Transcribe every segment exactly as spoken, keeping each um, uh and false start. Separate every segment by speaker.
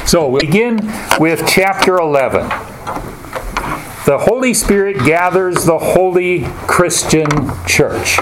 Speaker 1: So we begin with chapter eleven. The Holy Spirit gathers the holy Christian church.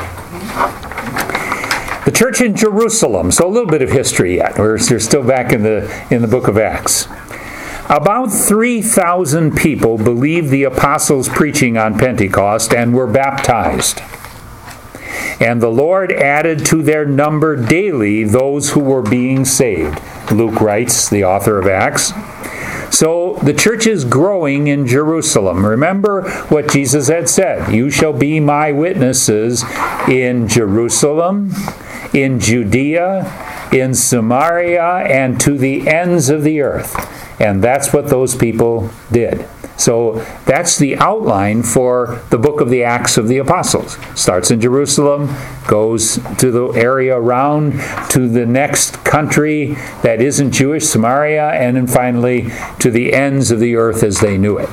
Speaker 1: The church in Jerusalem. So a little bit of history yet. We're, we're still back in the in the book of Acts. About three thousand people believed the apostles' preaching on Pentecost and were baptized. And the Lord added to their number daily those who were being saved. Luke writes, the author of Acts. So the church is growing in Jerusalem. Remember what Jesus had said. You shall be my witnesses in Jerusalem, in Judea, in Samaria, and to the ends of the earth. And that's what those people did. So that's the outline for the book of the Acts of the Apostles. Starts in Jerusalem, goes to the area around, to the next country that isn't Jewish, Samaria, and then finally to the ends of the earth as they knew it.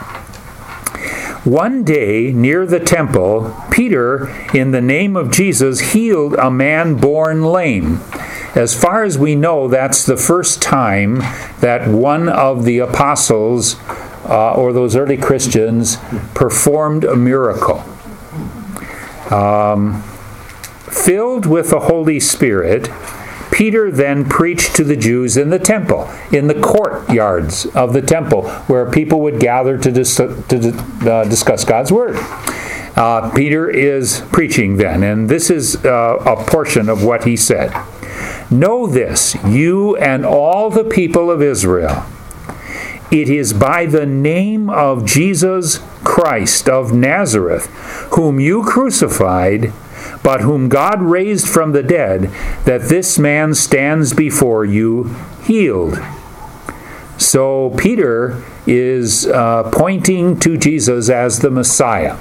Speaker 1: One day, near the temple, Peter, in the name of Jesus, healed a man born lame. As far as we know, that's the first time that one of the apostles uh, or those early Christians performed a miracle. Um, filled with the Holy Spirit, Peter then preached to the Jews in the temple, in the courtyards of the temple, where people would gather to, dis- to uh, discuss God's Word. Uh, Peter is preaching then, and this is uh, a portion of what he said. Know this, you and all the people of Israel. It is by the name of Jesus Christ of Nazareth, whom you crucified, but whom God raised from the dead, that this man stands before you healed. So Peter is uh, pointing to Jesus as the Messiah.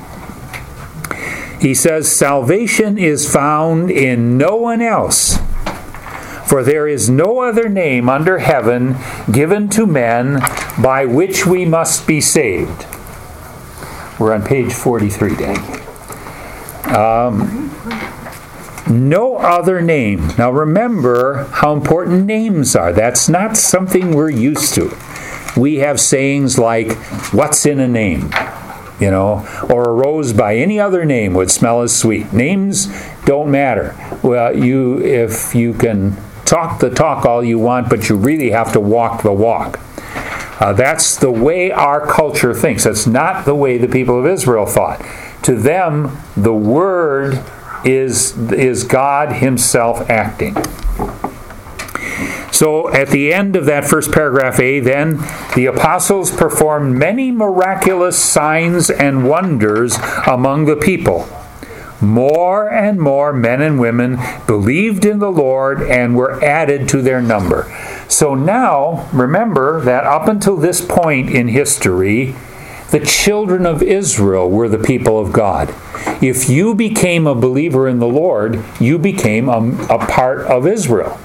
Speaker 1: He says, salvation is found in no one else. For there is no other name under heaven given to men by which we must be saved. We're on page forty-three, Dan. Um, no other name. Now remember how important names are. That's not something we're used to. We have sayings like, what's in a name? You know, or a rose by any other name would smell as sweet. Names don't matter. Well, you if you can talk the talk all you want, but you really have to walk the walk. Uh, that's the way our culture thinks. That's not the way the people of Israel thought. To them, the Word is, is God Himself acting. So at the end of that first paragraph A, then, the apostles performed many miraculous signs and wonders among the people. More and more men and women believed in the Lord and were added to their number. So now, remember that up until this point in history, the children of Israel were the people of God. If you became a believer in the Lord, you became a, a part of Israel.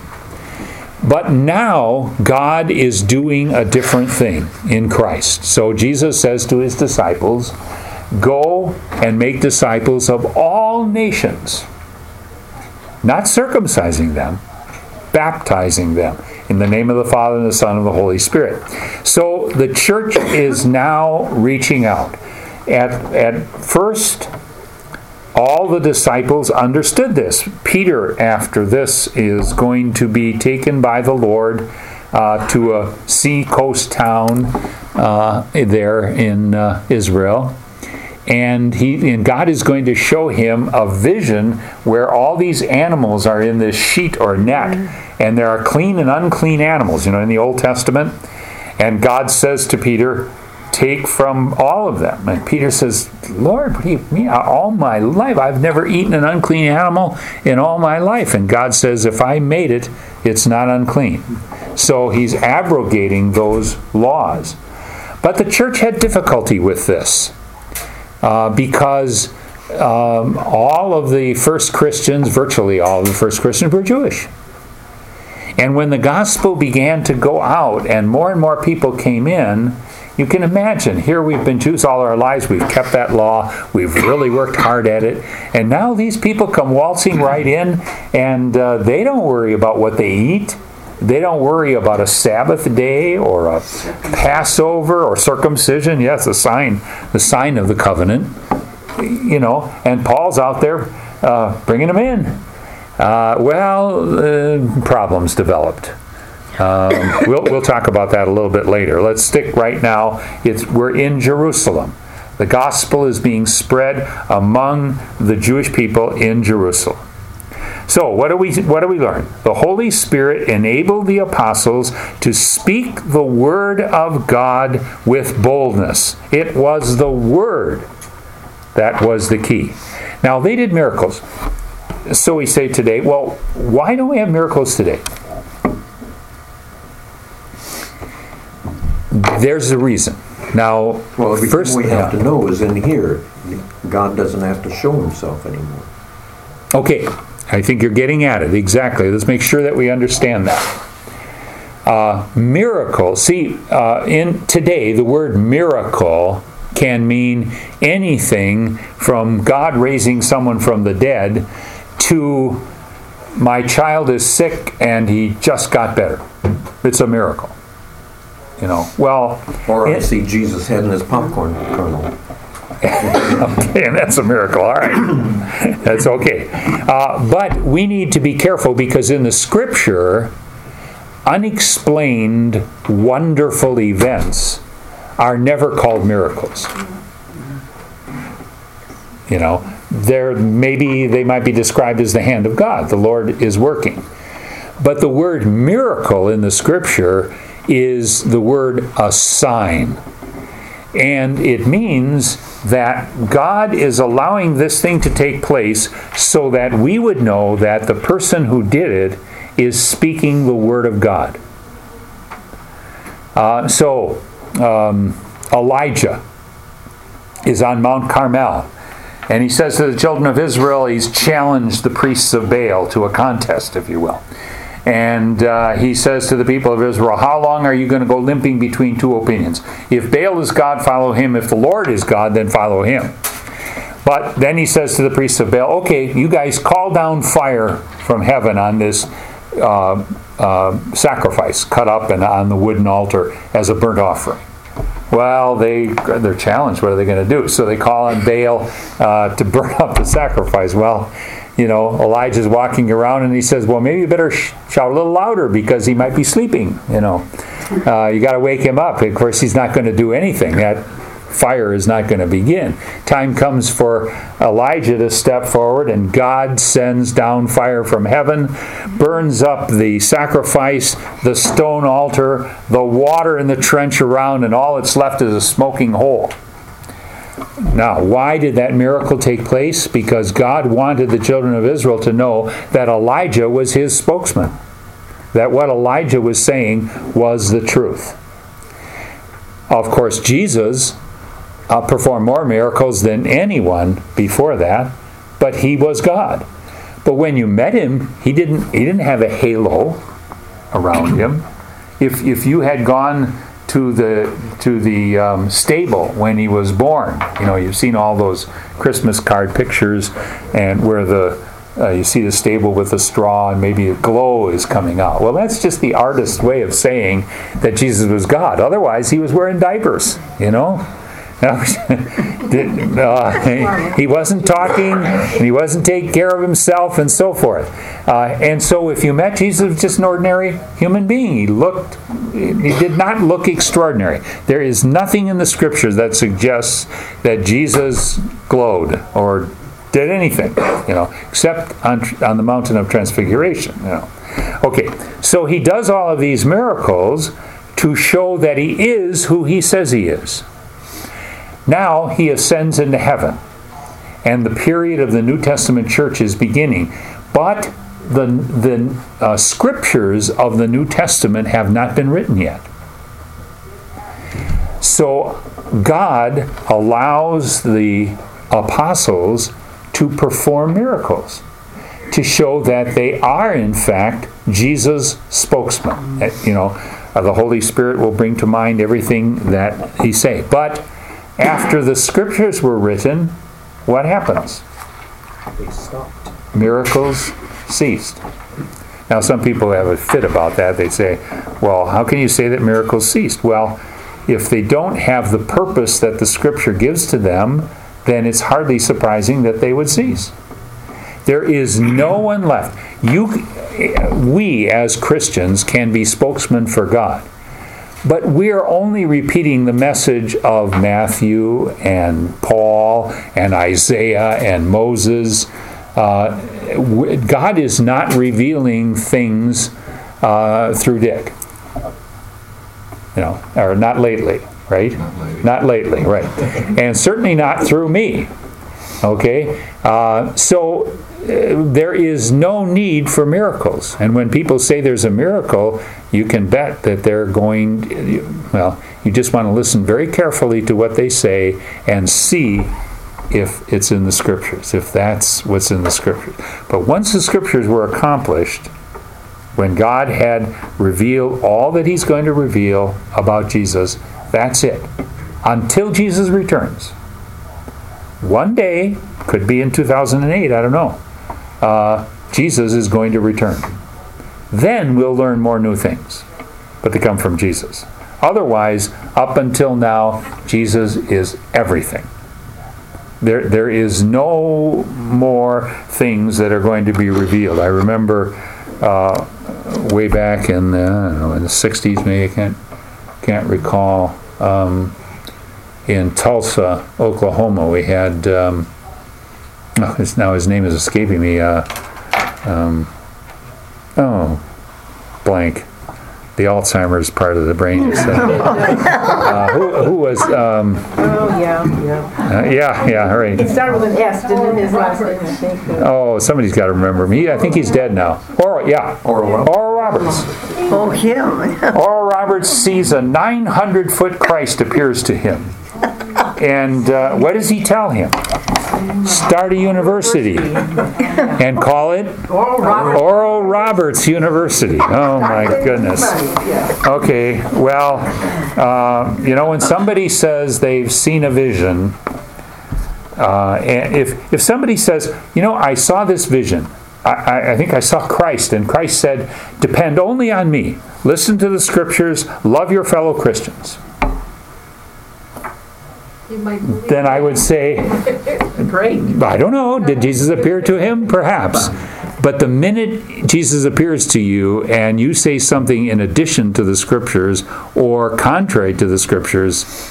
Speaker 1: But now, God is doing a different thing in Christ. So Jesus says to His disciples, go and make disciples of all nations, not circumcising them, baptizing them in the name of the Father and the Son and the Holy Spirit. So the church is now reaching out. At, at first, all the disciples understood this. Peter, after this, is going to be taken by the Lord uh, to a sea-coast town uh, there in uh, Israel. And he and God is going to show him a vision where all these animals are in this sheet or net. And there are clean and unclean animals, you know, in the Old Testament. And God says to Peter, take from all of them. And Peter says, Lord, what do you mean? All my life, I've never eaten an unclean animal in all my life. And God says, if I made it, it's not unclean. So he's abrogating those laws. But the church had difficulty with this. Uh, because um, all of the first Christians, virtually all of the first Christians, were Jewish. And when the gospel began to go out and more and more people came in, you can imagine, here we've been Jews all our lives, we've kept that law, we've really worked hard at it, and now these people come waltzing right in, and uh, they don't worry about what they eat. they don't worry about a Sabbath day or a Passover or circumcision. Yes, the sign, the sign of the covenant. You know, and Paul's out there uh, bringing them in. Uh, well, uh, problems developed. Um, we'll we'll talk about that a little bit later. Let's stick right now. It's we're in Jerusalem. The gospel is being spread among the Jewish people in Jerusalem. So what do we what do we learn? The Holy Spirit enabled the apostles to speak the word of God with boldness. It was the word that was the key. Now they did miracles. So we say today, well, why don't we have miracles today? There's a reason. Now,
Speaker 2: well, everything
Speaker 1: first
Speaker 2: we have
Speaker 1: yeah.
Speaker 2: to know is in here. God doesn't have to show himself anymore.
Speaker 1: Okay, I think you're getting at it. Exactly. Let's make sure that we understand that. Uh, miracle. See, uh, in today, the word miracle can mean anything from God raising someone from the dead to my child is sick and he just got better. It's a miracle. You know, well...
Speaker 2: Or I
Speaker 1: it,
Speaker 2: see Jesus heading his popcorn kernel.
Speaker 1: Okay, and that's a miracle. All right. That's okay. Uh, but we need to be careful because in the Scripture, unexplained, wonderful events are never called miracles. You know, there maybe they might be described as the hand of God. The Lord is working. But the word miracle in the Scripture is the word a sign. And it means that God is allowing this thing to take place so that we would know that the person who did it is speaking the word of God. Uh, so, um, Elijah is on Mount Carmel. And he says to the children of Israel, he's challenged the priests of Baal to a contest, if you will. And uh, he says to the people of Israel, how long are you going to go limping between two opinions? If Baal is God, follow him. If the Lord is God, then follow him. But then he says to the priests of Baal, okay, you guys call down fire from heaven on this uh, uh, sacrifice cut up and on the wooden altar as a burnt offering. Well, they, they're challenged. What are they going to do? So they call on Baal uh, to burn up the sacrifice. Well, you know, Elijah's walking around and he says, well, maybe you better sh- shout a little louder because he might be sleeping, you know. Uh, you got to wake him up. Of course, he's not going to do anything. That fire is not going to begin. Time comes for Elijah to step forward and God sends down fire from heaven, burns up the sacrifice, the stone altar, the water in the trench around, and all that's left is a smoking hole. Now, why did that miracle take place? Because God wanted the children of Israel to know that Elijah was his spokesman. That what Elijah was saying was the truth. Of course, Jesus uh, performed more miracles than anyone before that, but he was God. But when you met him, he didn't he didn't have a halo around him. If if you had gone to the to the um, stable when he was born, you know, you've seen all those Christmas card pictures, and where the uh, you see the stable with the straw and maybe a glow is coming out. Well, that's just the artist's way of saying that Jesus was God. Otherwise, he was wearing diapers, you know. Did, uh, he wasn't talking, and he wasn't taking care of himself, and so forth. Uh, and so, if you met Jesus, he was just an ordinary human being. He looked, he did not look extraordinary. There is nothing in the Scriptures that suggests that Jesus glowed or did anything, you know, except on on the mountain of transfiguration. You know. Okay, so he does all of these miracles to show that he is who he says he is. Now he ascends into heaven, and the period of the New Testament church is beginning. But the, the uh, scriptures of the New Testament have not been written yet. So God allows the apostles to perform miracles to show that they are, in fact, Jesus' spokesman. You know, uh, the Holy Spirit will bring to mind everything that he say. But after the scriptures were written, what happens?
Speaker 2: They stopped.
Speaker 1: Miracles ceased. Now, some people have a fit about that. They say, well, how can you say that miracles ceased? Well, if they don't have the purpose that the Scripture gives to them, then it's hardly surprising that they would cease. There is no one left. You, we as Christians can be spokesmen for God. But we are only repeating the message of Matthew and Paul and Isaiah and Moses. Uh, God is not revealing things uh, through Dick. You know, or not lately, right? Not lately. Not lately, right. And certainly not through me. Okay? Uh, so uh, there is no need for miracles. And when people say there's a miracle, you can bet that they're going, well, you just want to listen very carefully to what they say and see if it's in the Scriptures, if that's what's in the Scriptures. But once the Scriptures were accomplished, when God had revealed all that He's going to reveal about Jesus, that's it. Until Jesus returns. One day, could be in two thousand eight, I don't know, uh, Jesus is going to return. Then we'll learn more new things, but they come from Jesus. Otherwise, up until now, Jesus is everything. There, there is no more things that are going to be revealed. I remember uh, way back in the, I don't know, in the sixties, maybe I can't can't recall. Um, in Tulsa, Oklahoma, we had. Um, oh, it's, now his name is escaping me. Uh, um, oh, blank. The Alzheimer's part of the brain. So, uh, who, who was? Um,
Speaker 3: oh yeah, yeah.
Speaker 1: Uh, yeah, yeah. Right.
Speaker 3: It started with an S, didn't it? His last name, I think.
Speaker 1: Oh, somebody's got to remember me. I think he's dead now. Oral, yeah.
Speaker 2: Oral,
Speaker 1: Oral Roberts.
Speaker 4: Oh, him.
Speaker 1: Oral Roberts sees a nine hundred foot Christ appears to him. And uh, what does he tell him? Start a university and call it
Speaker 3: Oral Roberts.
Speaker 1: Oral Roberts University. Oh my goodness. Okay, well, uh, you know, when somebody says they've seen a vision, uh, and if if somebody says, you know, I saw this vision, I, I think I saw Christ, and Christ said, depend only on me. Listen to the Scriptures. Love your fellow Christians. Then I would say,
Speaker 3: great.
Speaker 1: I don't know, did Jesus appear to him? Perhaps. But the minute Jesus appears to you and you say something in addition to the Scriptures or contrary to the Scriptures,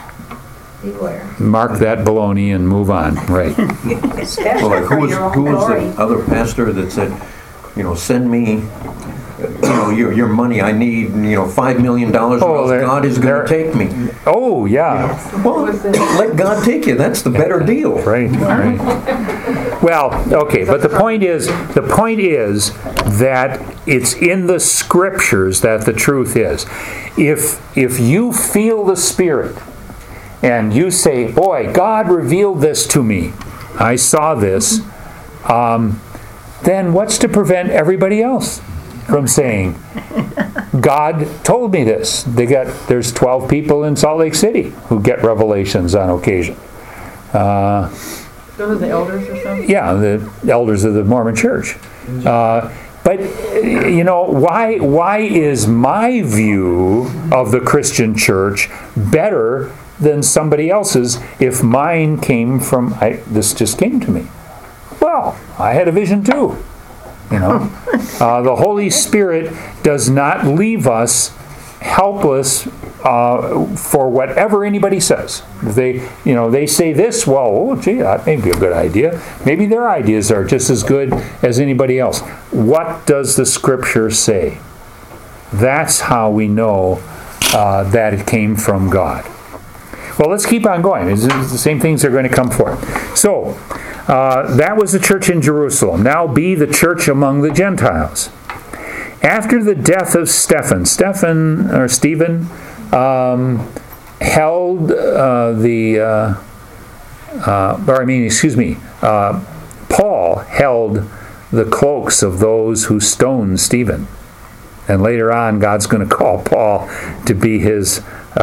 Speaker 3: Beware.
Speaker 1: mark that baloney and move on. Right.
Speaker 2: Well, like who was, who was the other pastor that said, you know, send me, you know, your your money. I need, you know, five million dollars, or
Speaker 1: Oh,
Speaker 2: else God is going to take me.
Speaker 1: Oh, yeah.
Speaker 2: Well, let God take you. That's the better deal.
Speaker 1: Right, right. Well, okay, but the point is, the point is that it's in the Scriptures that the truth is. If if you feel the Spirit and you say, boy, God revealed this to me, I saw this, um, then what's to prevent everybody else from saying, God told me this? They got there's twelve people in Salt Lake City who get revelations on occasion. Uh,
Speaker 3: Those are the elders or something?
Speaker 1: yeah, the elders of the Mormon Church. Uh, but you know, why why is my view of the Christian church better than somebody else's if mine came from I, this just came to me? Well, I had a vision too. You know, uh, the Holy Spirit does not leave us helpless uh, for whatever anybody says. If they, you know, they say this, well, oh, gee, that may be a good idea. Maybe their ideas are just as good as anybody else. What does the Scripture say? That's how we know uh, that it came from God. Well, let's keep on going. It's the same things are going to come forth. So, Uh, that was the church in Jerusalem. Now be the church among the Gentiles. After the death of Stephen, Stephen or Stephen um, held uh, the, uh, uh, or I mean, excuse me, uh, Paul held the cloaks of those who stoned Stephen. And later on, God's going to call Paul to be his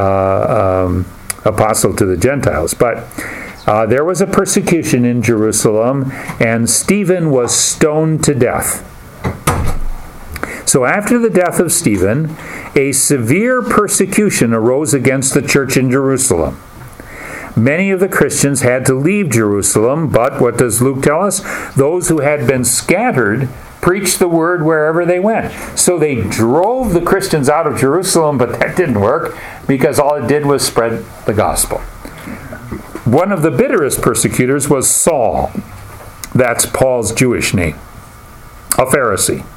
Speaker 1: uh, um, apostle to the Gentiles. But Uh, there was a persecution in Jerusalem, and Stephen was stoned to death. So after the death of Stephen, a severe persecution arose against the church in Jerusalem. Many of the Christians had to leave Jerusalem, but what does Luke tell us? Those who had been scattered preached the word wherever they went. So they drove the Christians out of Jerusalem, but that didn't work because all it did was spread the gospel. One of the bitterest persecutors was Saul. That's Paul's Jewish name, a Pharisee.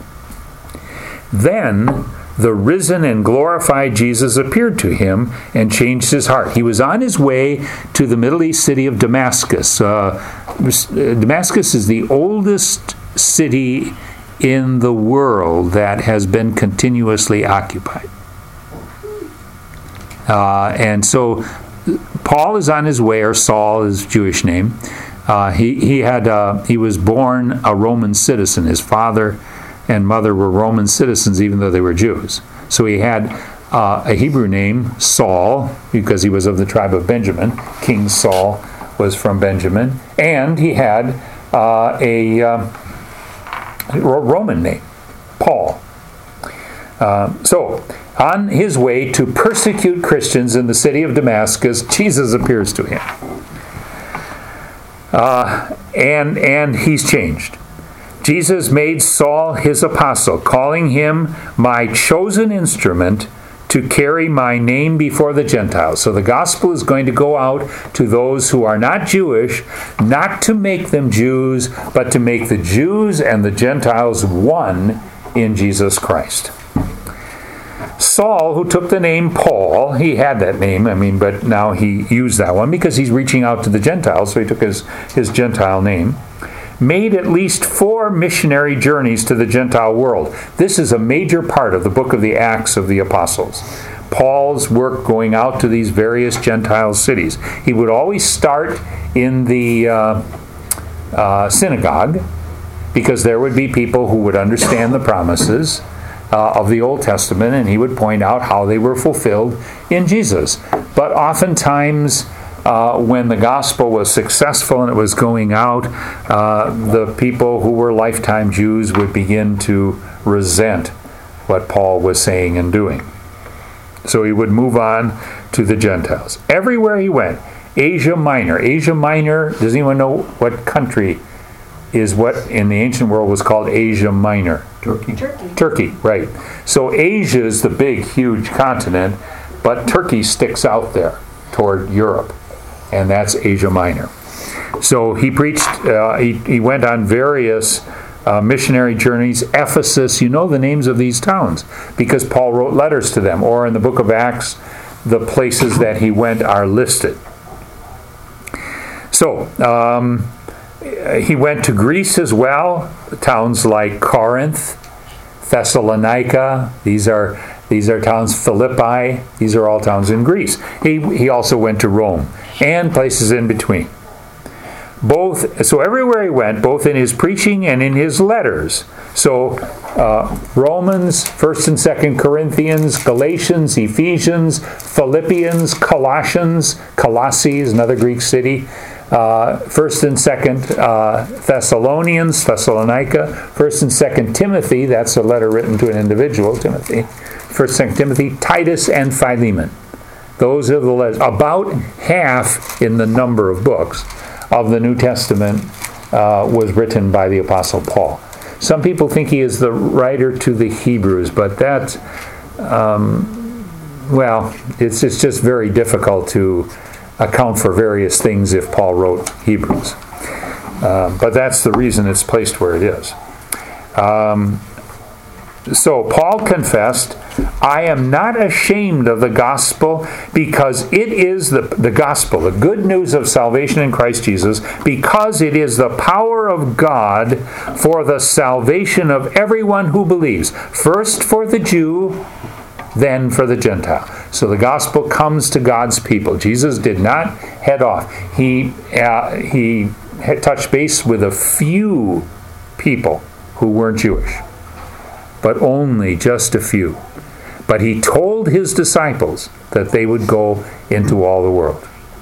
Speaker 1: Then the risen and glorified Jesus appeared to him and changed his heart. He was on his way to the Middle East city of Damascus. Uh, Damascus is the oldest city in the world that has been continuously occupied. Uh, and so Paul is on his way, or Saul is Jewish name. Uh, he he had uh, he was born a Roman citizen. His father and mother were Roman citizens, even though they were Jews. So he had uh, a Hebrew name, Saul, because he was of the tribe of Benjamin. King Saul was from Benjamin, and he had uh, a uh, Roman name, Paul. Uh, so, on his way to persecute Christians in the city of Damascus, Jesus appears to him. Uh, and, and he's changed. Jesus made Saul his apostle, calling him my chosen instrument to carry my name before the Gentiles. So the gospel is going to go out to those who are not Jewish, not to make them Jews, but to make the Jews and the Gentiles one in Jesus Christ. Saul, who took the name Paul, he had that name, I mean, but now he used that one because he's reaching out to the Gentiles, so he took his, his Gentile name, made at least four missionary journeys to the Gentile world. This is a major part of the book of the Acts of the Apostles. Paul's work going out to these various Gentile cities. He would always start in the uh, uh, synagogue, because there would be people who would understand the promises uh, of the Old Testament, and he would point out how they were fulfilled in Jesus. But oftentimes, Uh, when the gospel was successful and it was going out, uh, the people who were lifetime Jews would begin to resent what Paul was saying and doing. So he would move on to the Gentiles. Everywhere he went, Asia Minor. Asia Minor, does anyone know what country is what in the ancient world was called Asia Minor?
Speaker 2: Turkey.
Speaker 3: Turkey.
Speaker 1: Turkey, right. So Asia is the big, huge continent, but Turkey sticks out there toward Europe. And that's Asia Minor. So he preached, uh, he, he went on various uh, missionary journeys. Ephesus, you know the names of these towns, because Paul wrote letters to them. Or in the book of Acts, the places that he went are listed. So, um, he went to Greece as well, towns like Corinth, Thessalonica, these are These are towns, Philippi, these are all towns in Greece. He he also went to Rome and places in between. Both, so everywhere he went, both in his preaching and in his letters. So uh, Romans, First and Second Corinthians, Galatians, Ephesians, Philippians, Colossians, Colossae is another Greek city. Uh, First and Second uh, Thessalonians, Thessalonica. First and Second Timothy, that's a letter written to an individual, Timothy. First and Second Timothy, Titus, and Philemon. Those are the letters. About half in the number of books of the New Testament uh, was written by the Apostle Paul. Some people think he is the writer to the Hebrews, but that, um, well, it's, it's just very difficult to account for various things if Paul wrote Hebrews. Uh, but that's the reason it's placed where it is. Um, so Paul confessed, I am not ashamed of the gospel, because it is the, the gospel, the good news of salvation in Christ Jesus, because it is the power of God for the salvation of everyone who believes. First for the Jew, then for the Gentile. So the gospel comes to God's people. Jesus did not head off. He uh, he had touched base with a few people who weren't Jewish, but only just a few. But he told his disciples that they would go into all the world.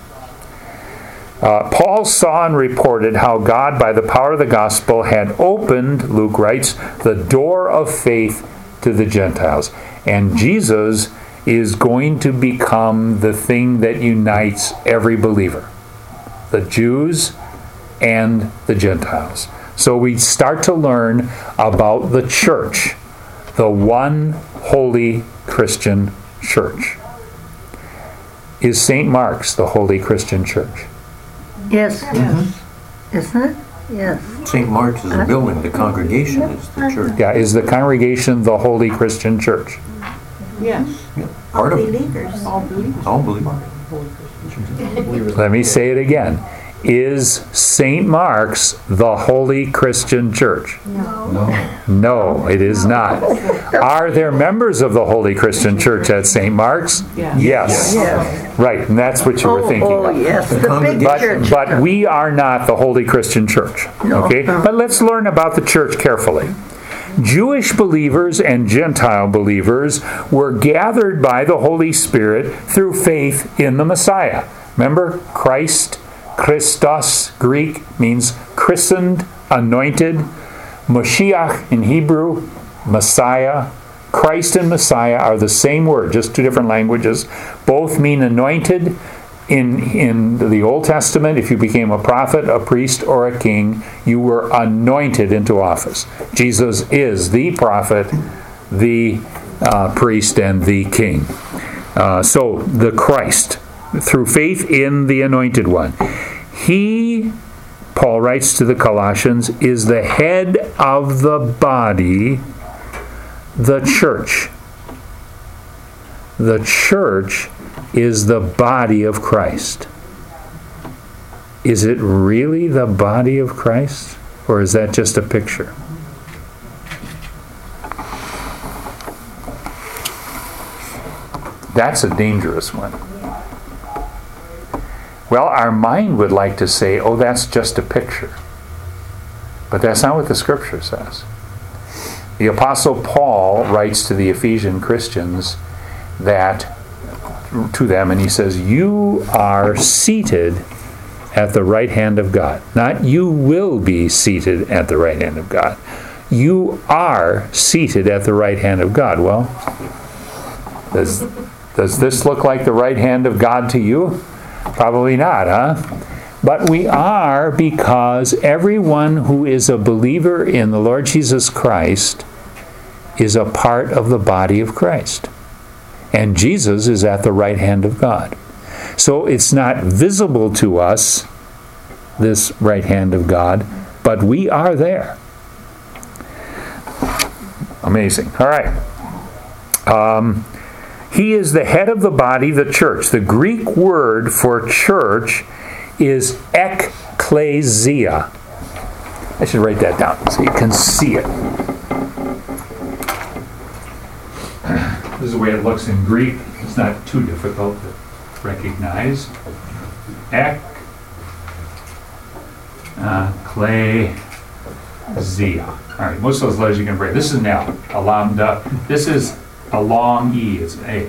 Speaker 1: Uh, Paul saw and reported how God, by the power of the gospel, had opened, Luke writes, the door of faith to the Gentiles. And Jesus is going to become the thing that unites every believer, the Jews and the Gentiles. So we start to learn about the church, the one holy Christian church. Is Saint Mark's the holy Christian church?
Speaker 4: Yes. Yes. Isn't it? Yes.
Speaker 2: Saint Mark's is a building. The congregation is the church.
Speaker 1: Yeah, is the congregation the holy Christian church?
Speaker 3: Yes.
Speaker 2: Yeah, part of it.
Speaker 3: Believers. All believers.
Speaker 2: All believers.
Speaker 1: Let me say it again. Is Saint Mark's the holy Christian church?
Speaker 3: No.
Speaker 1: No, it is not. Are there members of the holy Christian church at Saint Mark's?
Speaker 3: Yes.
Speaker 1: Yes.
Speaker 4: Yes.
Speaker 1: Right, and that's what you were
Speaker 4: Oh,
Speaker 1: thinking
Speaker 4: oh,
Speaker 1: of.
Speaker 4: yes, the big
Speaker 2: congregation.
Speaker 4: church.
Speaker 1: But, but we are not the holy Christian church.
Speaker 4: No.
Speaker 1: Okay? But let's learn about the church carefully. Jewish believers and Gentile believers were gathered by the Holy Spirit through faith in the Messiah. Remember, Christ, Christos, Greek, means christened, anointed. Moshiach in Hebrew, Messiah. Christ and Messiah are the same word, just two different languages. Both mean anointed. In, in the Old Testament, if you became a prophet, a priest, or a king, you were anointed into office. Jesus is the prophet, the uh, priest, and the king. Uh, so, the Christ, through faith in the Anointed One. He, Paul writes to the Colossians, is the head of the body, the church. The church is the body of Christ. Is it really the body of Christ? Or is that just a picture? That's a dangerous one. Well, our mind would like to say, oh, that's just a picture. But that's not what the Scripture says. The Apostle Paul writes to the Ephesian Christians that to them, and he says, you are seated at the right hand of God. Not you will be seated at the right hand of God. You are seated at the right hand of God. Well, does, does this look like the right hand of God to you? Probably not, huh? But we are, because everyone who is a believer in the Lord Jesus Christ is a part of the body of Christ. And Jesus is at the right hand of God. So it's not visible to us, this right hand of God, but we are there. Amazing. All right. Um, he is the head of the body, the church. The Greek word for church is ekklesia. I should write that down so you can see it. This is the way it looks in Greek. It's not too difficult to recognize. Ekklesia. All right, most of those letters you can break. This is an L, a lambda. This is a long E. It's an A.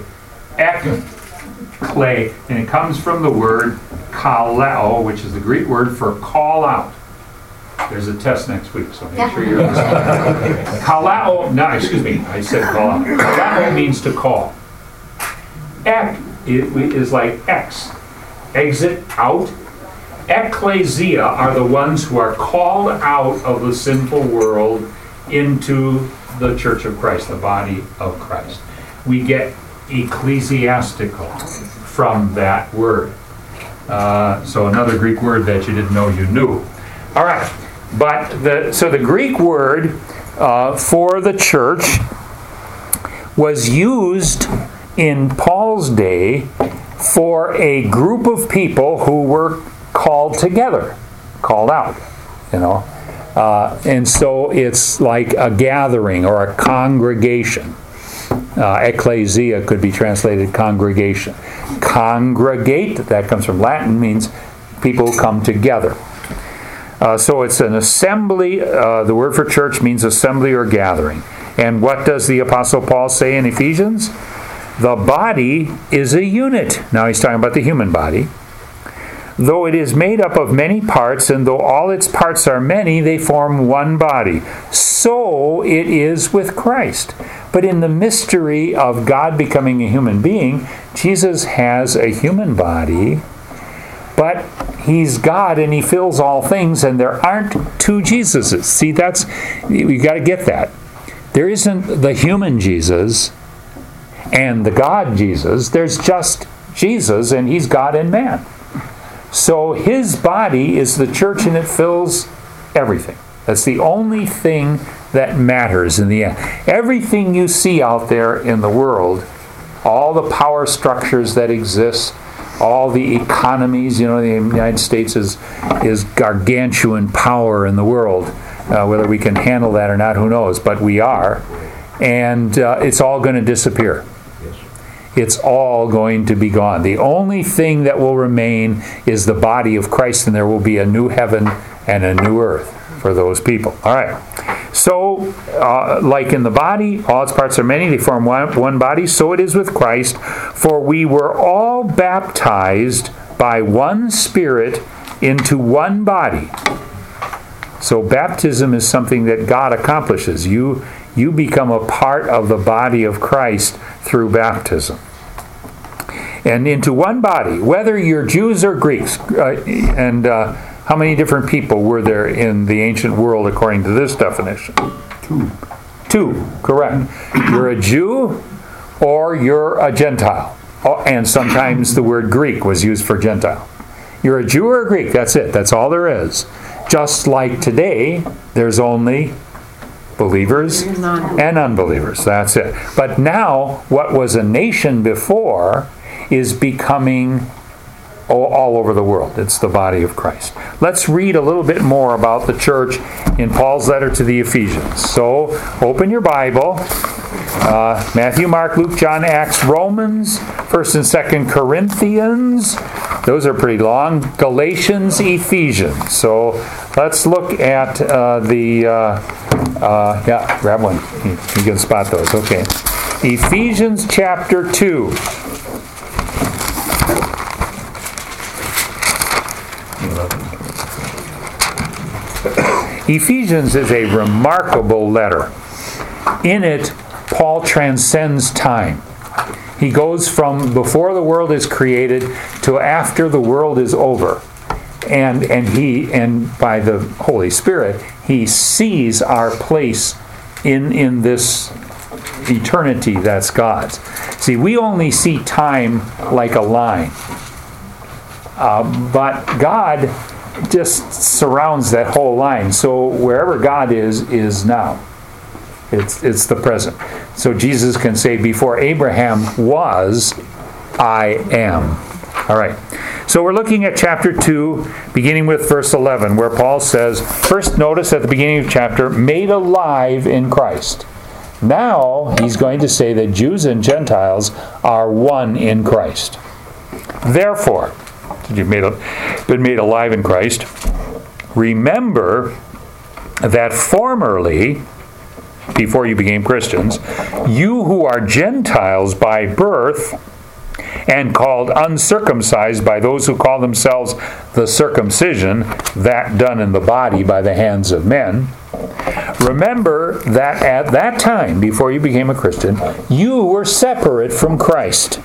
Speaker 1: Ekkle, and it comes from the word kaleo, which is the Greek word for call out. There's a test next week, so make sure you're listening. Kaleo, no, excuse me, I said call out. Kaleo means to call. Ek is like X, exit, out. Ekklesia are the ones who are called out of the sinful world into the church of Christ, the body of Christ. We get ecclesiastical from that word. Uh, so another Greek word that you didn't know you knew. All right. But the so the Greek word uh, for the church was used in Paul's day for a group of people who were called together, called out, you know. Uh, and so it's like a gathering or a congregation. Uh, ecclesia could be translated congregation. Congregate, that comes from Latin, means people come together. Uh, so it's an assembly. Uh, the word for church means assembly or gathering. And what does the Apostle Paul say in Ephesians? The body is a unit. Now he's talking about the human body. Though it is made up of many parts, and though all its parts are many, they form one body. So it is with Christ. But in the mystery of God becoming a human being, Jesus has a human body, but he's God and he fills all things, and there aren't two Jesuses. See, that's, you got to get that. There isn't the human Jesus and the God Jesus. There's just Jesus, and he's God and man. So his body is the church, and it fills everything. That's the only thing that matters in the end. Everything you see out there in the world, all the power structures that exist, all the economies, you know, the United States is, is gargantuan power in the world. Uh, whether we can handle that or not, who knows, but we are. And uh, it's all going to disappear. It's all going to be gone. The only thing that will remain is the body of Christ, and there will be a new heaven and a new earth for those people. All right. So, uh, like in the body, all its parts are many, they form one, one body, so it is with Christ. For we were all baptized by one Spirit into one body. So baptism is something that God accomplishes. You, you become a part of the body of Christ through baptism. And into one body, whether you're Jews or Greeks. Uh, and uh, how many different people were there in the ancient world according to this definition?
Speaker 2: Two.
Speaker 1: Two, correct. You're a Jew or you're a Gentile. Oh, and sometimes the word Greek was used for Gentile. You're a Jew or a Greek, that's it. That's all there is. Just like today, there's only believers and unbelievers. That's it. But now, what was a nation before is becoming all over the world. It's the body of Christ. Let's read a little bit more about the church in Paul's letter to the Ephesians. So, open your Bible. Uh, Matthew, Mark, Luke, John, Acts, Romans, First and Second Corinthians. Those are pretty long. Galatians, Ephesians. So let's look at uh, the, uh, uh, yeah, grab one. You, you can spot those. Okay. Ephesians chapter two. Ephesians is a remarkable letter. In it, Paul transcends time. He goes from before the world is created to after the world is over. And and he and by the Holy Spirit, he sees our place in in this eternity that's God's. See, we only see time like a line. Uh, but God just surrounds that whole line. So wherever God is, is now. It's it's the present. So Jesus can say, before Abraham was, I am. All right. So we're looking at chapter two, beginning with verse eleven, where Paul says, first notice at the beginning of the chapter, made alive in Christ. Now he's going to say that Jews and Gentiles are one in Christ. Therefore, you've made, been made alive in Christ, remember that formerly, before you became Christians, you who are Gentiles by birth and called uncircumcised by those who call themselves the circumcision, that done in the body by the hands of men, remember that at that time, before you became a Christian, you were separate from Christ,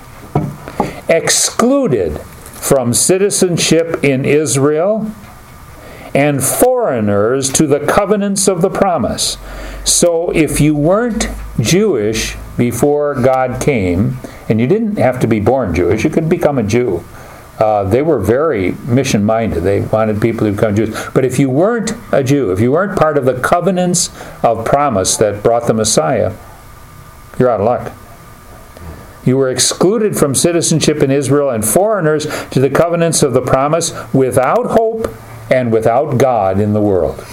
Speaker 1: excluded from citizenship in Israel, and foreigners to the covenants of the promise. So if you weren't Jewish before God came, and you didn't have to be born Jewish, you could become a Jew. Uh, they were very mission-minded. They wanted people to become Jews. But if you weren't a Jew, if you weren't part of the covenants of promise that brought the Messiah, you're out of luck. You were excluded from citizenship in Israel and foreigners to the covenants of the promise, without hope and without God in the world.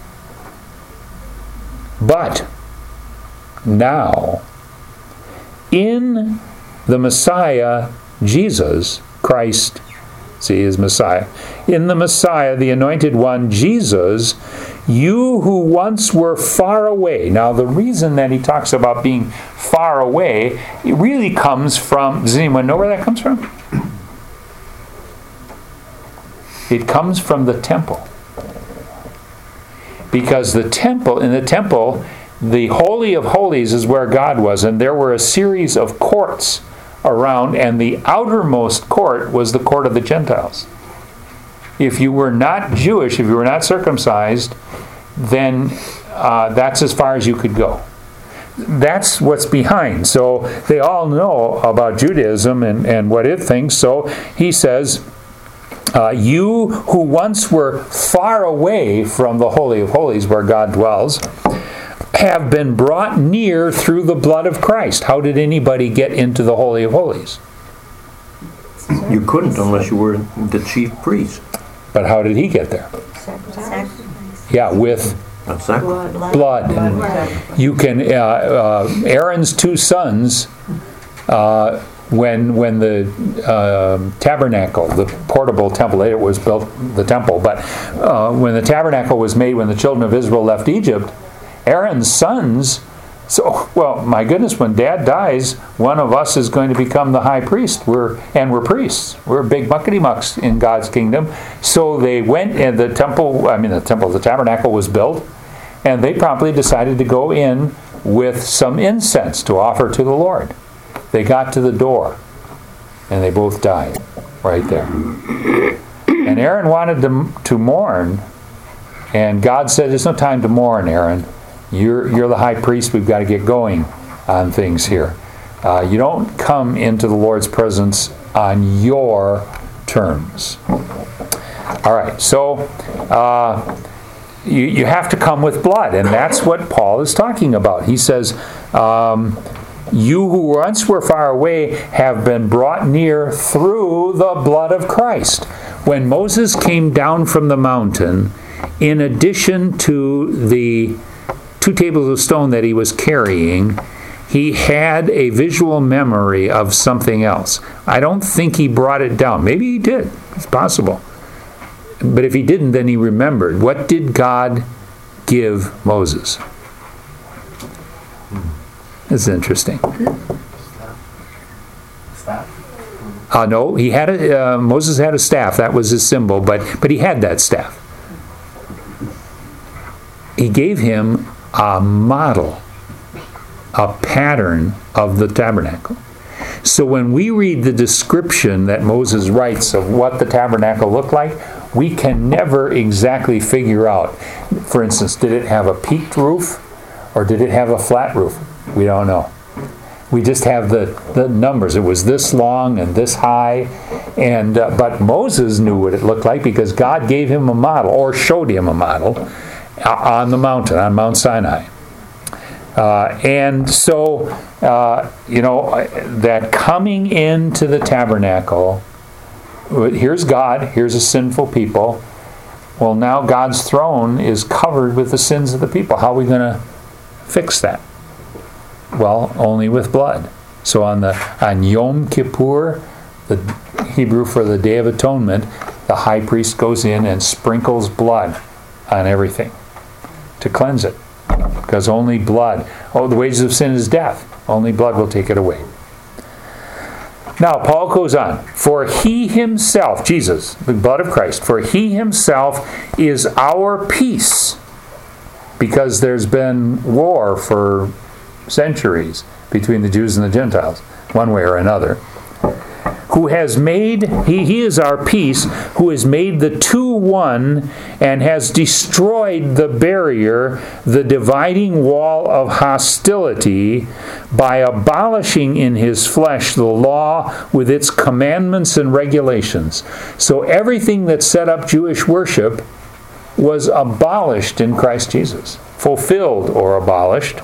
Speaker 1: But now, in the Messiah, Jesus, Christ, see, is Messiah. In the Messiah, the Anointed One, Jesus, you who once were far away. Now, the reason that he talks about being far away, it really comes from, does anyone know where that comes from? It comes from the temple. Because the temple, in the temple, the Holy of Holies is where God was, and there were a series of courts around, and the outermost court was the court of the Gentiles. If you were not Jewish, if you were not circumcised, then uh, that's as far as you could go. That's what's behind. So they all know about Judaism and, and what it thinks. So he says, uh, you who once were far away from the Holy of Holies where God dwells, have been brought near through the blood of Christ. How did anybody get into the Holy of Holies?
Speaker 2: You couldn't unless you were the chief priest.
Speaker 1: But how did he get there?
Speaker 4: Sacrifice.
Speaker 1: Yeah, with
Speaker 2: That's sacred.
Speaker 1: blood. You can, uh, uh, Aaron's two sons, uh, when when the uh, tabernacle, the portable temple, it was built, the temple, but uh, when the tabernacle was made, when the children of Israel left Egypt, Aaron's sons, so, well, my goodness, when Dad dies, one of us is going to become the high priest. We're and we're priests. We're big muckety mucks in God's kingdom. So they went, and the temple, I mean, the temple, the tabernacle was built, and they promptly decided to go in with some incense to offer to the Lord. They got to the door, and they both died right there. And Aaron wanted to, to mourn, and God said, there's no time to mourn, Aaron. You're, you're the high priest. We've got to get going on things here. Uh, you don't come into the Lord's presence on your terms. All right, so uh, you, you have to come with blood, and that's what Paul is talking about. He says, um, you who once were far away have been brought near through the blood of Christ. When Moses came down from the mountain, in addition to the two tables of stone that he was carrying, he had a visual memory of something else. I don't think he brought it down. Maybe he did. It's possible. But if he didn't, then he remembered. What did God give Moses? This is interesting.
Speaker 5: Staff?
Speaker 1: Uh, no, he had a, uh, Moses had a staff. That was his symbol, but, but he had that staff. He gave him a model, a pattern of the tabernacle. So when we read the description that Moses writes of what the tabernacle looked like, we can never exactly figure out. For instance, did it have a peaked roof or did it have a flat roof? We don't know. We just have the, the numbers. It was this long and this high, and uh, but Moses knew what it looked like because God gave him a model or showed him a model on the mountain, on Mount Sinai. Uh, and so, uh, you know, that coming into the tabernacle, here's God, here's a sinful people. Well, now God's throne is covered with the sins of the people. How are we going to fix that? Well, only with blood. So on the on Yom Kippur, the Hebrew for the Day of Atonement, the high priest goes in and sprinkles blood on everything to cleanse it. Because only blood, oh, the wages of sin is death. Only blood will take it away. Now, Paul goes on. For he himself, Jesus, the blood of Christ, for he himself is our peace. Because there's been war for centuries between the Jews and the Gentiles, one way or another. Who has made, he, he is our peace, who has made the two one and has destroyed the barrier, the dividing wall of hostility, by abolishing in his flesh the law with its commandments and regulations. So everything that set up Jewish worship was abolished in Christ Jesus, fulfilled or abolished.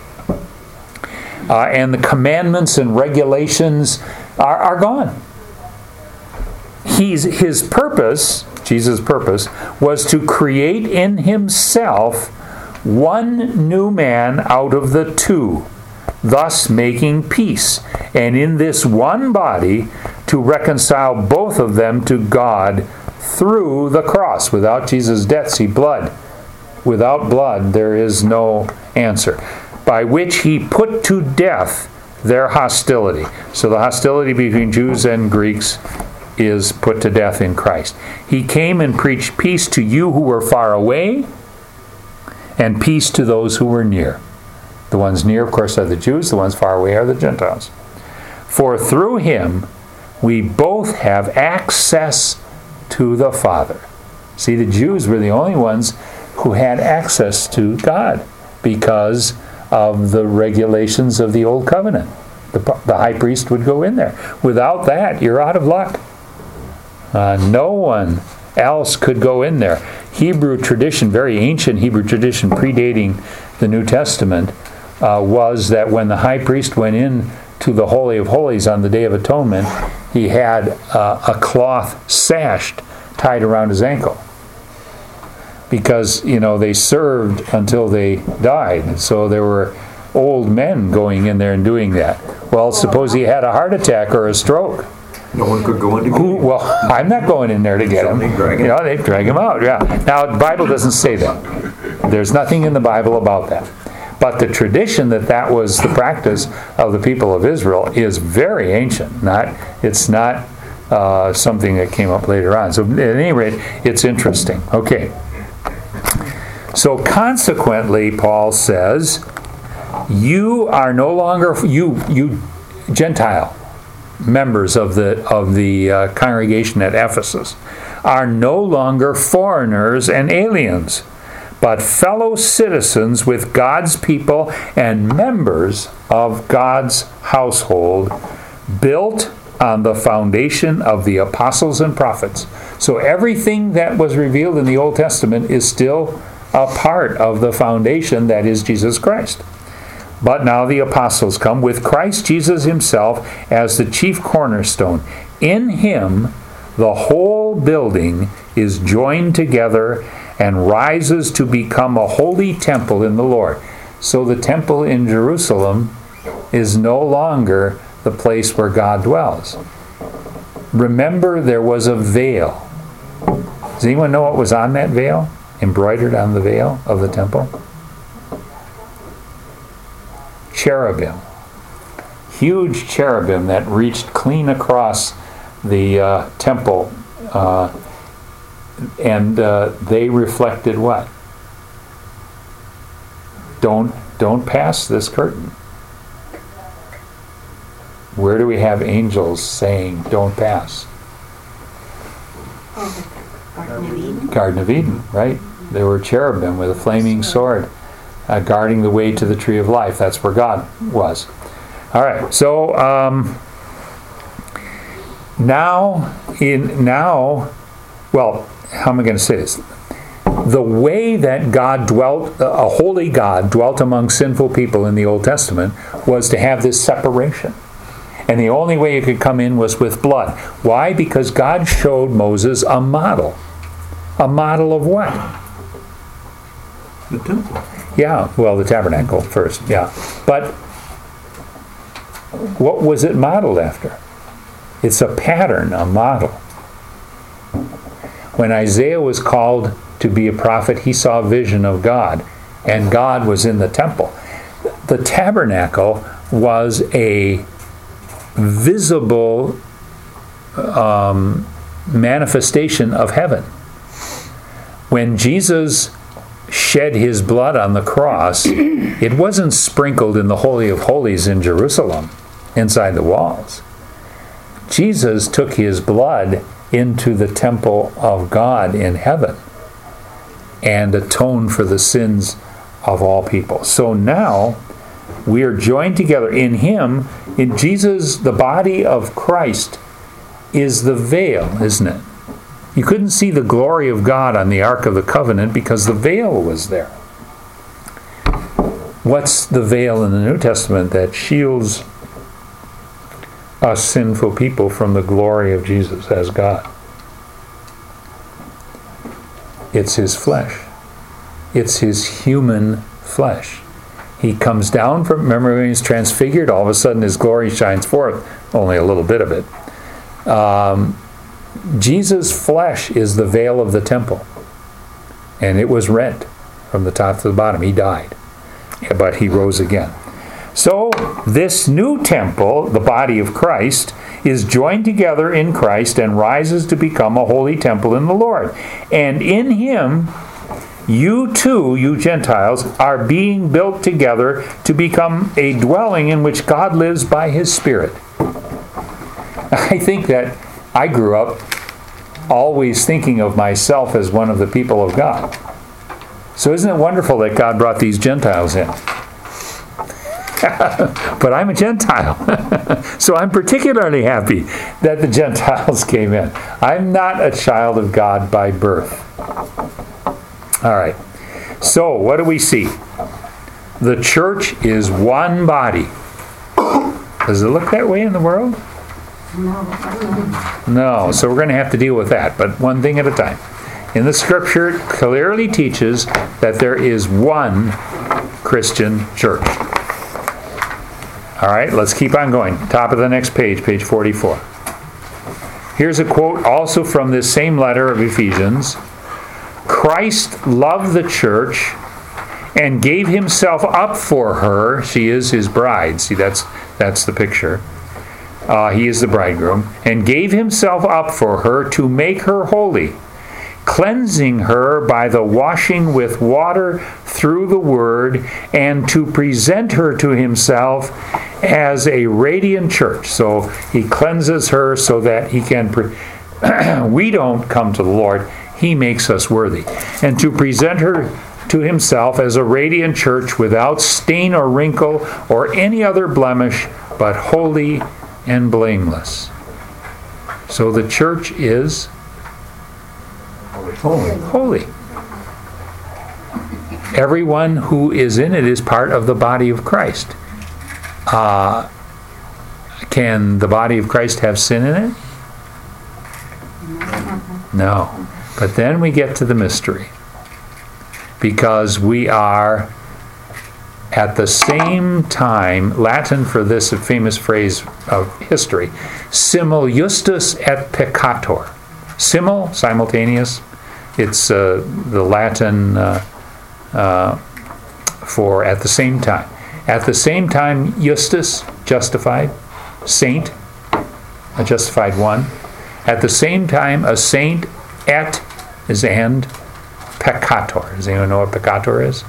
Speaker 1: Uh, and the commandments and regulations are, are gone. He's, his purpose, Jesus' purpose, was to create in himself one new man out of the two, thus making peace, and in this one body to reconcile both of them to God through the cross. Without Jesus' death, see, blood. Without blood, there is no answer. By which he put to death their hostility. So the hostility between Jews and Greeks is put to death in Christ. He came and preached peace to you who were far away, and peace to those who were near. The ones near, of course, are the Jews. The ones far away are the Gentiles. For through him we both have access to the Father. See, the Jews were the only ones who had access to God because of the regulations of the Old Covenant. The, the high priest would go in there. Without that, you're out of luck. Uh, no one else could go in there. Hebrew tradition, very ancient Hebrew tradition predating the New Testament, uh, was that when the high priest went in to the Holy of Holies on the Day of Atonement, he had uh, a cloth sash tied around his ankle. Because, you know, they served until they died. So there were old men going in there and doing that. Well, suppose he had a heart attack or a stroke.
Speaker 2: No one could go in to get
Speaker 1: Who,
Speaker 2: him.
Speaker 1: well, I'm not going in there to get him.
Speaker 2: They drag him.
Speaker 1: You know, they drag him out, yeah. Now, the Bible doesn't say that. There's nothing in the Bible about that. But the tradition that that was the practice of the people of Israel is very ancient. Not, it's not uh, something that came up later on. So, at any rate, it's interesting. Okay. So, consequently, Paul says, you are no longer, you, you Gentile members of the of the uh, congregation at Ephesus, are no longer foreigners and aliens, but fellow citizens with God's people and members of God's household, built on the foundation of the apostles and prophets. So everything that was revealed in the Old Testament is still a part of the foundation that is Jesus Christ. But now the apostles come with Christ Jesus himself as the chief cornerstone. In him, the whole building is joined together and rises to become a holy temple in the Lord. So the temple in Jerusalem is no longer the place where God dwells. Remember, there was a veil. Does anyone know what was on that veil? Embroidered on the veil of the temple? Cherubim. Huge cherubim that reached clean across the uh, temple. Uh, and uh, they reflected what? Don't, don't pass this curtain. Where do we have angels saying, don't pass?
Speaker 4: Garden of Eden.
Speaker 1: Garden of Eden, right? There were cherubim with a flaming sword uh, guarding the way to the tree of life. That's where God was. All right. So um, now, in now, well, how am I going to say this? The way that God dwelt, a holy God dwelt among sinful people in the Old Testament, was to have this separation. And the only way you could come in was with blood. Why? Because God showed Moses a model. A model of what?
Speaker 2: The temple.
Speaker 1: Yeah, well, the tabernacle first, yeah. But what was it modeled after? It's a pattern, a model. When Isaiah was called to be a prophet, he saw a vision of God, and God was in the temple. The tabernacle was a visible um, manifestation of heaven. When Jesus shed his blood on the cross, it wasn't sprinkled in the Holy of Holies in Jerusalem, inside the walls. Jesus took his blood into the temple of God in heaven and atoned for the sins of all people. So now we are joined together in him. In Jesus, the body of Christ is the veil, isn't it? You couldn't see the glory of God on the Ark of the Covenant because the veil was there. What's the veil in the New Testament that shields us sinful people from the glory of Jesus as God? It's his flesh. It's his human flesh. He comes down from, remember when he's transfigured, all of a sudden his glory shines forth, only a little bit of it. Um, Jesus' flesh is the veil of the temple. And it was rent from the top to the bottom. He died. But he rose again. So this new temple, the body of Christ, is joined together in Christ and rises to become a holy temple in the Lord. And in him You too, you Gentiles, are being built together to become a dwelling in which God lives by his Spirit. I think that I grew up always thinking of myself as one of the people of God. So isn't it wonderful that God brought these Gentiles in? But I'm a Gentile. So I'm particularly happy that the Gentiles came in. I'm not a child of God by birth. All right. So what do we see? The church is one body. Does it look that way in the world? No. So we're going to have to deal with that, but one thing at a time. In the Scripture, it clearly teaches that there is one Christian church. All right, let's keep on going. Top of the next page, page forty-four. Here's a quote also from this same letter of Ephesians. Christ loved the church and gave himself up for her. She is his bride. See, that's that's the picture. Uh, he is the bridegroom. And gave himself up for her to make her holy, cleansing her by the washing with water through the word, and to present her to himself as a radiant church. So he cleanses her so that he can... Pre- we don't come to the Lord. He makes us worthy. And to present her to himself as a radiant church without stain or wrinkle or any other blemish, but holy and blameless. So the church is
Speaker 2: Holy.
Speaker 1: holy. Everyone who is in it is part of the body of Christ. Uh, can the body of Christ have sin in it? No. But then we get to the mystery. Because we are at the same time, Latin for this famous phrase of history, simul justus et peccator. Simul, simultaneous. It's uh, the Latin uh, uh, for at the same time. At the same time, justus, justified, saint, a justified one. At the same time, a saint, et is and, peccator. Does anyone know what peccator is?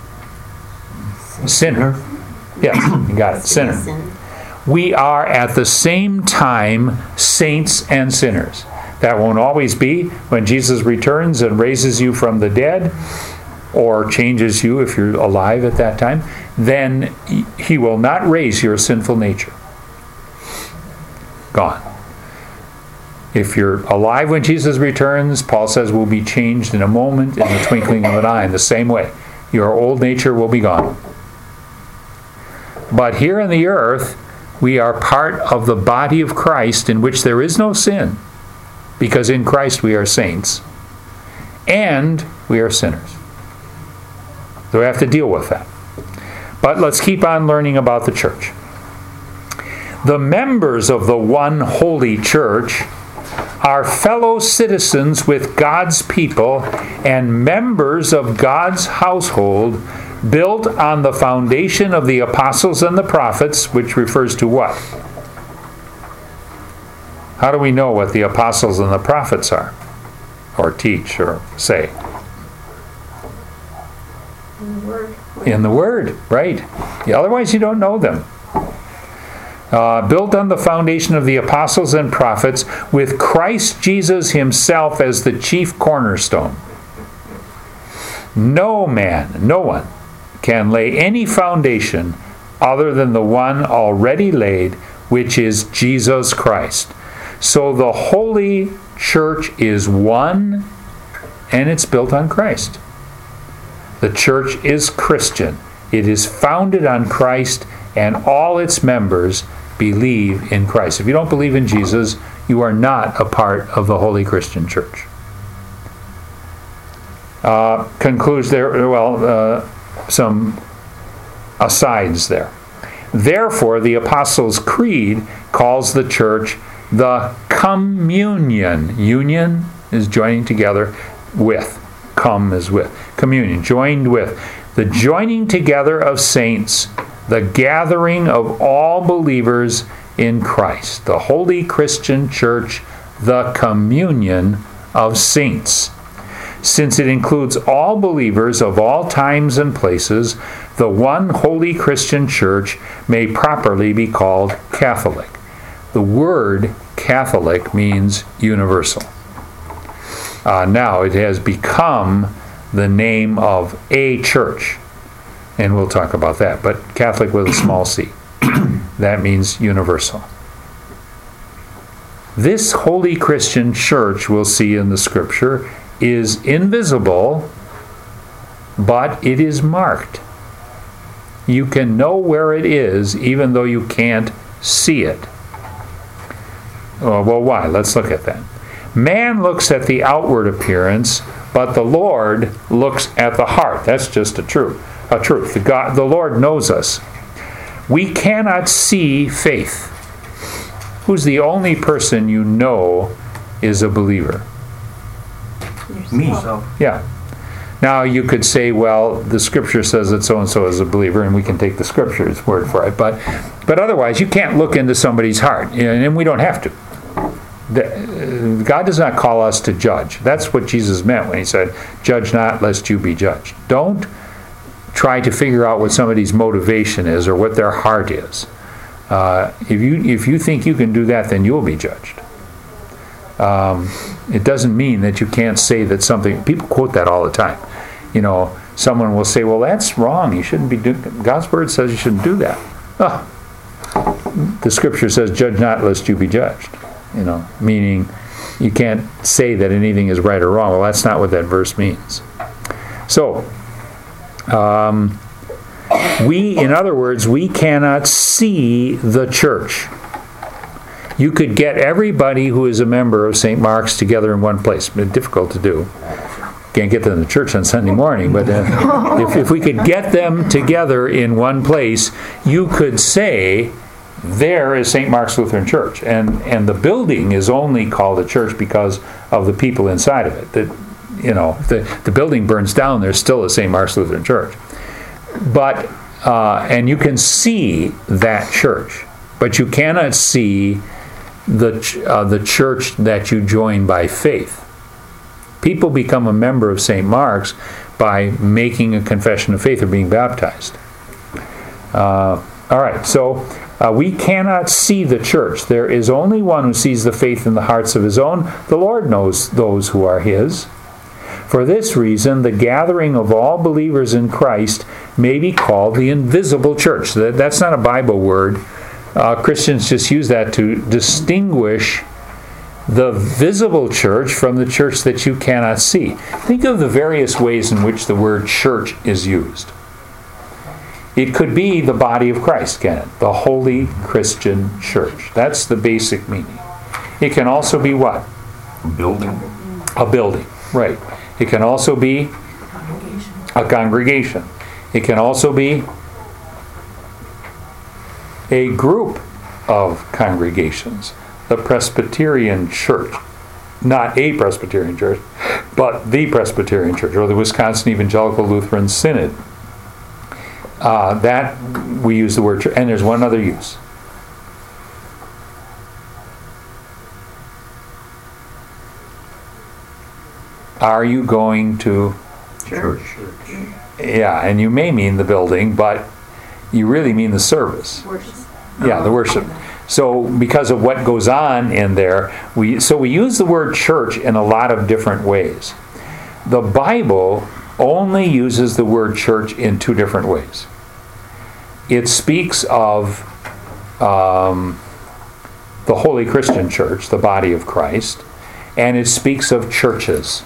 Speaker 1: Sinner. Yes, you got it. Sinner. We are at the same time saints and sinners. That won't always be. When Jesus returns and raises you from the dead, or changes you if you're alive at that time, then he will not raise your sinful nature. Gone. If you're alive when Jesus returns, Paul says we'll be changed in a moment, in the twinkling of an eye, in the same way. Your old nature will be gone. But here on the earth, we are part of the body of Christ in which there is no sin, because in Christ we are saints, and we are sinners. So we have to deal with that. But let's keep on learning about the church. The members of the one holy church are fellow citizens with God's people and members of God's household, built on the foundation of the apostles and the prophets, which refers to what? How do we know what the apostles and the prophets are? Or teach or say?
Speaker 4: In the Word.
Speaker 1: In the Word, right. Otherwise you don't know them. Uh, built on the foundation of the apostles and prophets, with Christ Jesus himself as the chief cornerstone. No man, no one, can lay any foundation other than the one already laid, which is Jesus Christ. So the holy church is one, and it's built on Christ. The church is Christian. It is founded on Christ, and all its members believe in Christ. If you don't believe in Jesus, you are not a part of the Holy Christian Church. Uh, concludes there, well, uh, some asides there. Therefore, the Apostles' Creed calls the church the communion. Union is joining together with. Come is with. Communion, joined with. The joining together of saints, the gathering of all believers in Christ. The Holy Christian Church, the communion of saints. Since it includes all believers of all times and places, the one holy Christian church may properly be called Catholic. The word Catholic means universal. Uh, now, it has become the name of a church, and we'll talk about that, but Catholic with a small c. That means universal. This holy Christian church, we'll see in the scripture, is invisible, but it is marked. You can know where it is even though you can't see it. Oh, well, why? Let's look at that. Man looks at the outward appearance, but the Lord looks at the heart. That's just a truth. A truth. The, God, the Lord knows us. We cannot see faith. Who's the only person you know is a believer?
Speaker 2: Me.
Speaker 5: So,
Speaker 1: Yeah. Now you could say, well, the scripture says that so-and-so is a believer, and we can take the scripture's word for it. But but otherwise, you can't look into somebody's heart, and we don't have to. The, uh, God does not call us to judge. That's what Jesus meant when he said, judge not, lest you be judged. Don't try to figure out what somebody's motivation is or what their heart is. Uh, if you if you think you can do that, then you'll be judged. Um, it doesn't mean that you can't say that something. People quote that all the time. You know, someone will say, "Well, that's wrong. You shouldn't be doing." God's word says you shouldn't do that. Oh, the scripture says, "Judge not, lest you be judged." You know, meaning you can't say that anything is right or wrong. Well, that's not what that verse means. So, um, we, in other words, we cannot see the church. You could get everybody who is a member of Saint Mark's together in one place. It's difficult to do. Can't get them to church on Sunday morning, but uh, if, if we could get them together in one place, you could say, there is Saint Mark's Lutheran Church. And and the building is only called a church because of the people inside of it. That, you know, the, the building burns down, there's still a Saint Mark's Lutheran Church. But, uh, and you can see that church, but you cannot see the uh, the church that you join by faith. People become a member of Saint Mark's by making a confession of faith or being baptized. Uh, all right, so uh, we cannot see the church. There is only one who sees the faith in the hearts of his own. The Lord knows those who are his. For this reason, the gathering of all believers in Christ may be called the invisible church. That, that's not a Bible word. Uh, Christians just use that to distinguish the visible church from the church that you cannot see. Think of the various ways in which the word church is used. It could be the body of Christ, can it? The holy Christian church. That's the basic meaning. It can also be what?
Speaker 2: Building.
Speaker 1: A building, right. It can also be a congregation. It can also be a group of congregations. The Presbyterian Church. Not a Presbyterian Church, but the Presbyterian Church, or the Wisconsin Evangelical Lutheran Synod. Uh, that, we use the word church. And there's one other use. Are you going to
Speaker 2: Church.
Speaker 1: Yeah, and you may mean the building, but you really mean the service.
Speaker 3: Worship.
Speaker 1: Yeah, the worship. So because of what goes on in there, we so we use the word church in a lot of different ways. The Bible only uses the word church in two different ways. It speaks of um, the Holy Christian Church, the body of Christ, and it speaks of churches.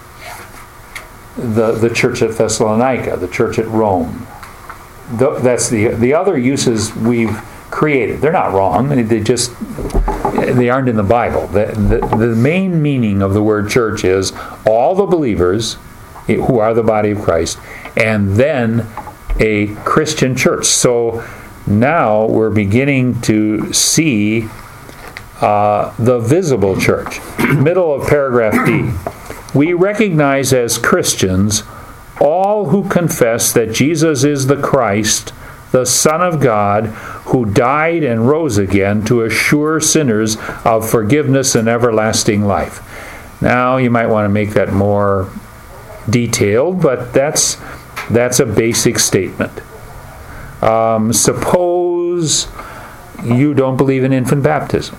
Speaker 1: The the church at Thessalonica, the church at Rome. The, that's the the other uses we've created. They're not wrong. They just they aren't in the Bible. The, the the main meaning of the word church is all the believers who are the body of Christ, and then a Christian church. So now we're beginning to see uh, the visible church. Middle of paragraph D. We recognize as Christians all who confess that Jesus is the Christ, the Son of God, who died and rose again to assure sinners of forgiveness and everlasting life. Now, you might want to make that more detailed, but that's that's a basic statement. Um, suppose you don't believe in infant baptism.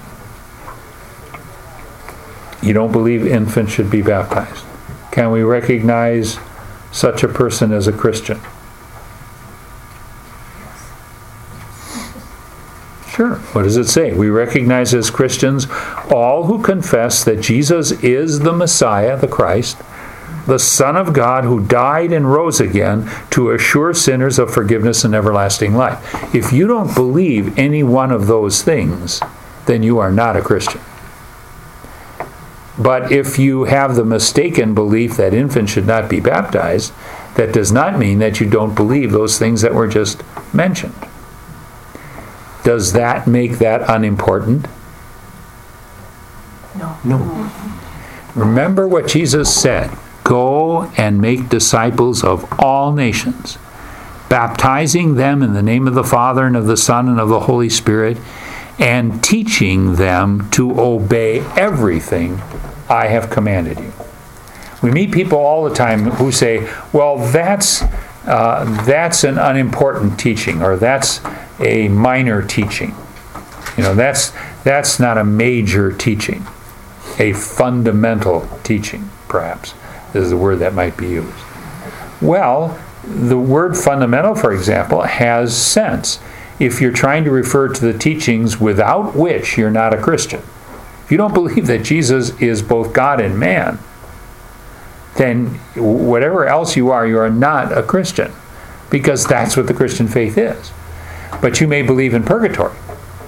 Speaker 1: You don't believe infants should be baptized. Can we recognize such a person as a Christian? Sure. What does it say? We recognize as Christians all who confess that Jesus is the Messiah, the Christ, the Son of God who died and rose again to assure sinners of forgiveness and everlasting life. If you don't believe any one of those things, then you are not a Christian. But if you have the mistaken belief that infants should not be baptized, that does not mean that you don't believe those things that were just mentioned. Does that make that unimportant?
Speaker 3: No.
Speaker 2: No.
Speaker 1: Remember what Jesus said. Go and make disciples of all nations, baptizing them in the name of the Father and of the Son and of the Holy Spirit, and teaching them to obey everything I have commanded you. We meet people all the time who say, well, that's uh, that's an unimportant teaching, or that's a minor teaching. You know, that's that's not a major teaching. A fundamental teaching, perhaps, is the word that might be used. Well, the word fundamental, for example, has sense if you're trying to refer to the teachings without which you're not a Christian. If you don't believe that Jesus is both God and man, then whatever else you are, you are not a Christian, because that's what the Christian faith is. But you may believe in purgatory.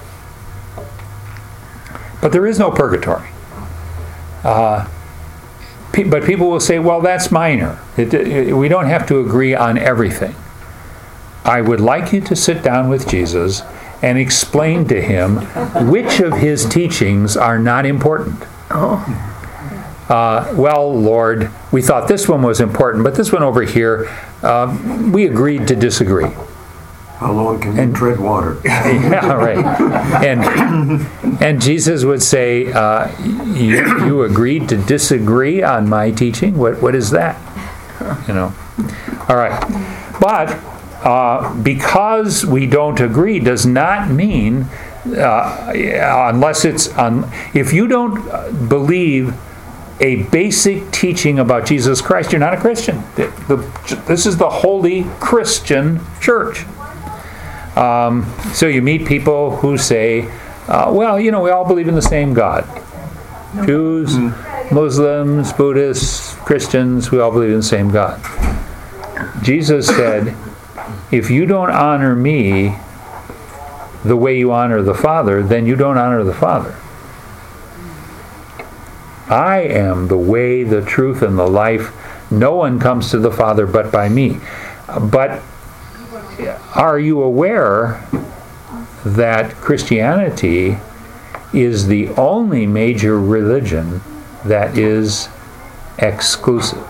Speaker 1: But there is no purgatory. Uh, pe- but people will say, well, that's minor. It, it, we don't have to agree on everything. I would like you to sit down with Jesus and explain to him which of his teachings are not important.
Speaker 3: Oh.
Speaker 1: Uh, well, Lord, we thought this one was important, but this one over here, uh, we agreed to disagree.
Speaker 2: How long can you tread water?
Speaker 1: Yeah, right. And and Jesus would say, uh, you, you agreed to disagree on my teaching? What What is that? You know. All right. But uh, because we don't agree does not mean, uh, unless it's, un, if you don't believe a basic teaching about Jesus Christ, you're not a Christian. The, the, this is the holy Christian church. Um, so you meet people who say, uh, well, you know, we all believe in the same God. Jews, mm. Muslims, Buddhists, Christians, we all believe in the same God. Jesus said, if you don't honor me the way you honor the Father, then you don't honor the Father. I am the way, the truth, and the life. No one comes to the Father but by me. But are you aware that Christianity is the only major religion that is exclusive?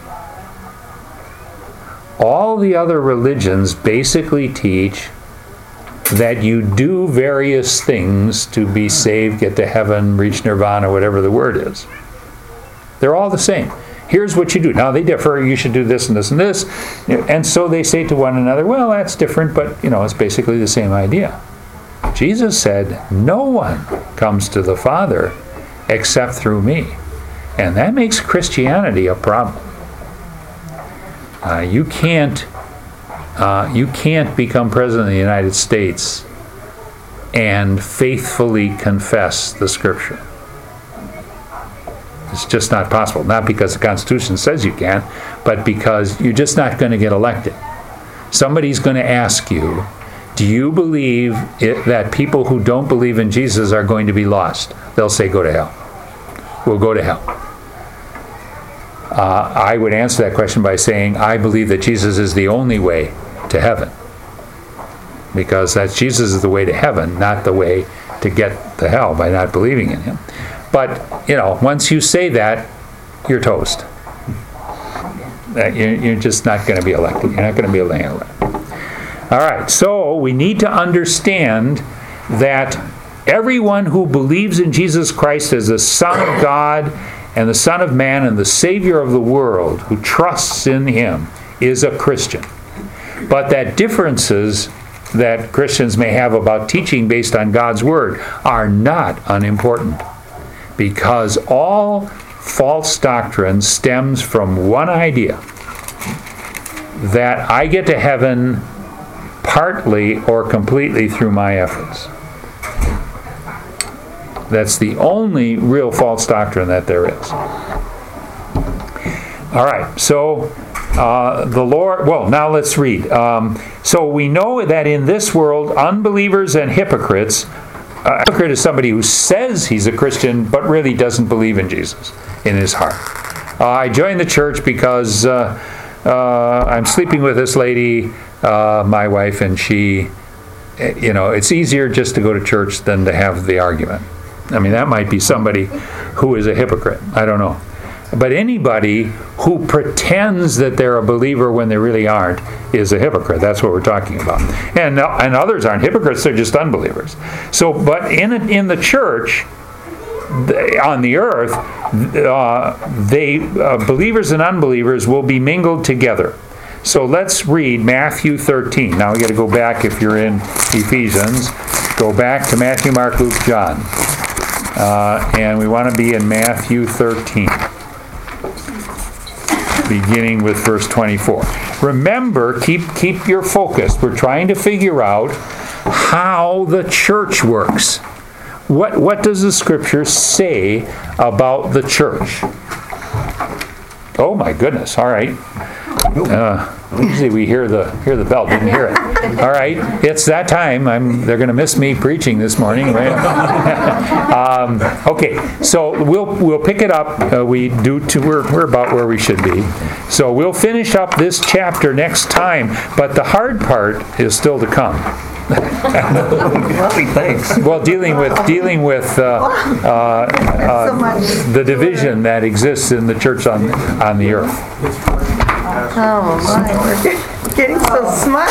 Speaker 1: All the other religions basically teach that you do various things to be saved, get to heaven, reach nirvana, whatever the word is. They're all the same. Here's what you do. Now they differ. You should do this and this and this. And so they say to one another, well, that's different, but you know, it's basically the same idea. Jesus said, no one comes to the Father except through me. And that makes Christianity a problem. Uh, you can't uh, you can't become president of the United States and faithfully confess the Scripture. It's just not possible. Not because the Constitution says you can, but because you're just not going to get elected. Somebody's going to ask you, do you believe it, that people who don't believe in Jesus are going to be lost? They'll say, go to hell. We'll go to hell. Uh, I would answer that question by saying, I believe that Jesus is the only way to heaven. Because that's Jesus is the way to heaven, not the way to get to hell by not believing in him. But, you know, once you say that, you're toast. You're just not going to be elected. You're not going to be elected. All right, so we need to understand that everyone who believes in Jesus Christ as the Son of God and the Son of Man and the Savior of the world who trusts in him is a Christian. But that differences that Christians may have about teaching based on God's Word are not unimportant, because all false doctrine stems from one idea, that I get to heaven partly or completely through my efforts. That's the only real false doctrine that there is. All right, so uh, the Lord, well, now let's read. Um, so we know that in this world, unbelievers and hypocrites, uh, a hypocrite is somebody who says he's a Christian but really doesn't believe in Jesus in his heart. Uh, I joined the church because uh, uh, I'm sleeping with this lady, uh, my wife, and she, you know, it's easier just to go to church than to have the argument. I mean, that might be somebody who is a hypocrite. I don't know. But anybody who pretends that they're a believer when they really aren't is a hypocrite. That's what we're talking about. And and others aren't hypocrites, they're just unbelievers. So, but in in the church, on the earth, uh, they uh, believers and unbelievers will be mingled together. So let's read Matthew thirteen. Now we got to go back, if you're in Ephesians, go back to Matthew, Mark, Luke, John. Uh, and we want to be in Matthew thirteen, beginning with verse twenty-four. Remember, keep keep your focus. We're trying to figure out how the church works. What what does the Scripture say about the church? Oh my goodness! All right. Uh, usually we hear the hear the bell. Didn't hear it. All right, it's that time. I'm. They're going to miss me preaching this morning, right? um, okay, so we'll we'll pick it up. Uh, we do. To, we're we're about where we should be. So we'll finish up this chapter next time. But the hard part is still to come.
Speaker 2: Lovely, thanks.
Speaker 1: Well, dealing with dealing with uh, uh, uh, the division that exists in the church on on the earth.
Speaker 6: Oh my, we're getting so smart.